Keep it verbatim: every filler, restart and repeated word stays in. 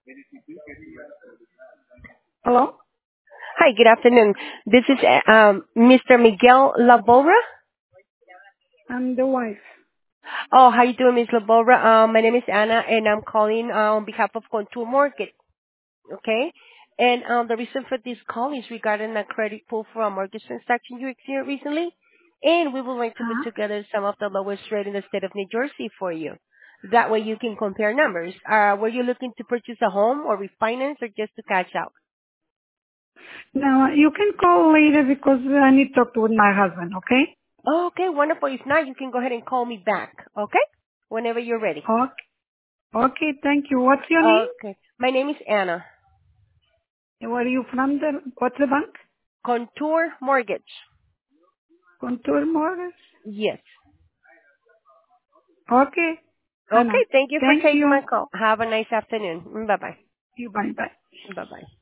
Hello? Hi, good afternoon. This is uh, um, Mister Miguel Laborra. I'm the wife. Oh, how you doing, Miss Laborra? Um, my name is Anna, and I'm calling uh, on behalf of Contour Mortgage. Okay, and um, the reason for this call is regarding a credit pull for a mortgage transaction you experienced recently, and we would like to put Huh? together some of the lowest rate in the state of New Jersey for you. That way you can compare numbers. Uh, were you looking to purchase a home or refinance or just to cash out? Now, you can call later because I need to talk to my husband, okay? Oh, okay, wonderful. If not, you can go ahead and call me back, okay? Whenever you're ready. Okay, okay, thank you. What's your name? Okay. My name is Anna. And where are you from? The, what's the bank? Contour Mortgage. Contour Mortgage? Yes. Okay, Anna. Okay, thank you for Thank taking you. my call. Have a nice afternoon. Bye-bye. You bye bye. Bye-bye.